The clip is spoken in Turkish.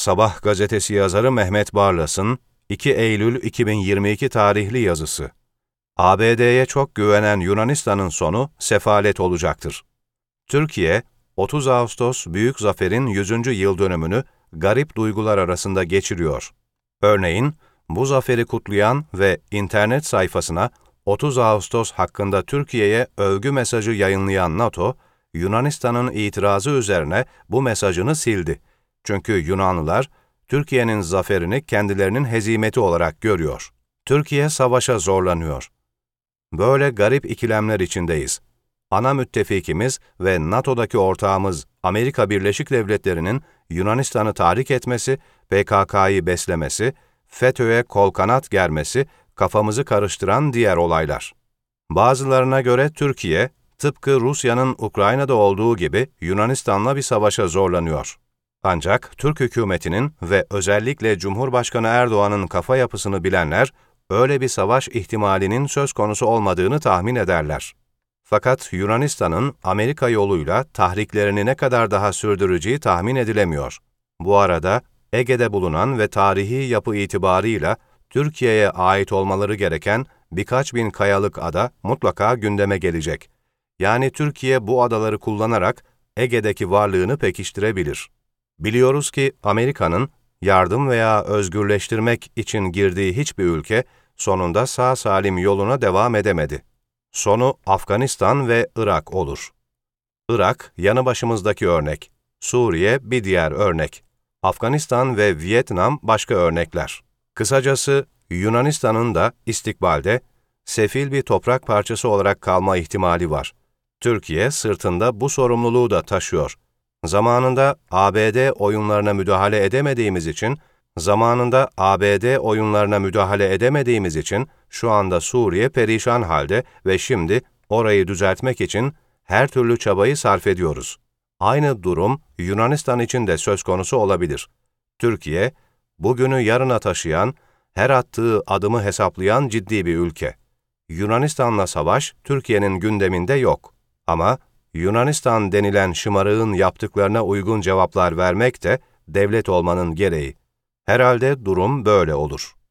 Sabah gazetesi yazarı Mehmet Barlas'ın 2 Eylül 2022 tarihli yazısı. ABD'ye çok güvenen Yunanistan'ın sonu sefalet olacaktır. Türkiye, 30 Ağustos Büyük Zafer'in 100. yıl dönümünü garip duygular arasında geçiriyor. Örneğin, bu zaferi kutlayan ve internet sayfasına 30 Ağustos hakkında Türkiye'ye övgü mesajı yayınlayan NATO, Yunanistan'ın itirazı üzerine bu mesajını sildi. Çünkü Yunanlılar, Türkiye'nin zaferini kendilerinin hezimeti olarak görüyor. Türkiye savaşa zorlanıyor. Böyle garip ikilemler içindeyiz. Ana müttefikimiz ve NATO'daki ortağımız Amerika Birleşik Devletleri'nin Yunanistan'ı tahrik etmesi, PKK'yı beslemesi, FETÖ'ye kol kanat germesi kafamızı karıştıran diğer olaylar. Bazılarına göre Türkiye, tıpkı Rusya'nın Ukrayna'da olduğu gibi Yunanistan'la bir savaşa zorlanıyor. Ancak Türk hükümetinin ve özellikle Cumhurbaşkanı Erdoğan'ın kafa yapısını bilenler, öyle bir savaş ihtimalinin söz konusu olmadığını tahmin ederler. Fakat Yunanistan'ın Amerika yoluyla tahriklerini ne kadar daha sürdüreceği tahmin edilemiyor. Bu arada Ege'de bulunan ve tarihi yapı itibarıyla Türkiye'ye ait olmaları gereken birkaç bin kayalık ada mutlaka gündeme gelecek. Yani Türkiye bu adaları kullanarak Ege'deki varlığını pekiştirebilir. Biliyoruz ki Amerika'nın yardım veya özgürleştirmek için girdiği hiçbir ülke sonunda sağ salim yoluna devam edemedi. Sonu Afganistan ve Irak olur. Irak, yanı başımızdaki örnek. Suriye bir diğer örnek. Afganistan ve Vietnam başka örnekler. Kısacası Yunanistan'ın da istikbalde sefil bir toprak parçası olarak kalma ihtimali var. Türkiye sırtında bu sorumluluğu da taşıyor. Zamanında ABD oyunlarına müdahale edemediğimiz için şu anda Suriye perişan halde ve şimdi orayı düzeltmek için her türlü çabayı sarf ediyoruz. Aynı durum Yunanistan için de söz konusu olabilir. Türkiye, bugünü yarına taşıyan, her attığı adımı hesaplayan ciddi bir ülke. Yunanistan'la savaş Türkiye'nin gündeminde yok. Ama Yunanistan denilen şımarığın yaptıklarına uygun cevaplar vermek de devlet olmanın gereği. Herhalde durum böyle olur.